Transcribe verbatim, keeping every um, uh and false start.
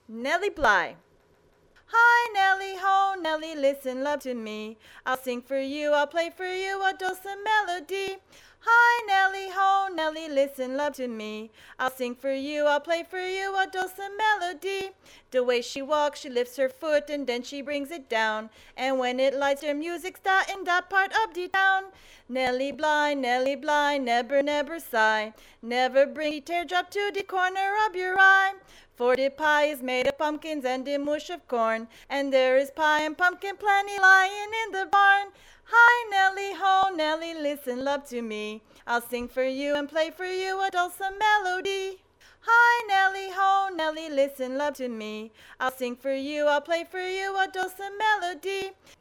Nellie Bly. Hi, Nellie, ho, Nellie, listen, love to me. I'll sing for you, I'll play for you a dulcet melody. Hi, Nellie, ho, Nellie, listen, love to me. I'll sing for you, I'll play for you a dulcet melody. The way she walks, she lifts her foot and then she brings it down. And when it lights her music start in that part of the town. Nellie Bly, Nellie Bly, never, never sigh. Never bring a teardrop to the corner of your eye. For the pie is made of pumpkins and the mush of corn, and there is pie and pumpkin plenty lying in the barn. Hi, Nellie, ho, Nellie, listen, love to me. I'll sing for you and play for you a dulcet melody. Hi, Nellie, ho, Nellie, listen, love to me. I'll sing for you, I'll play for you a dulcet melody.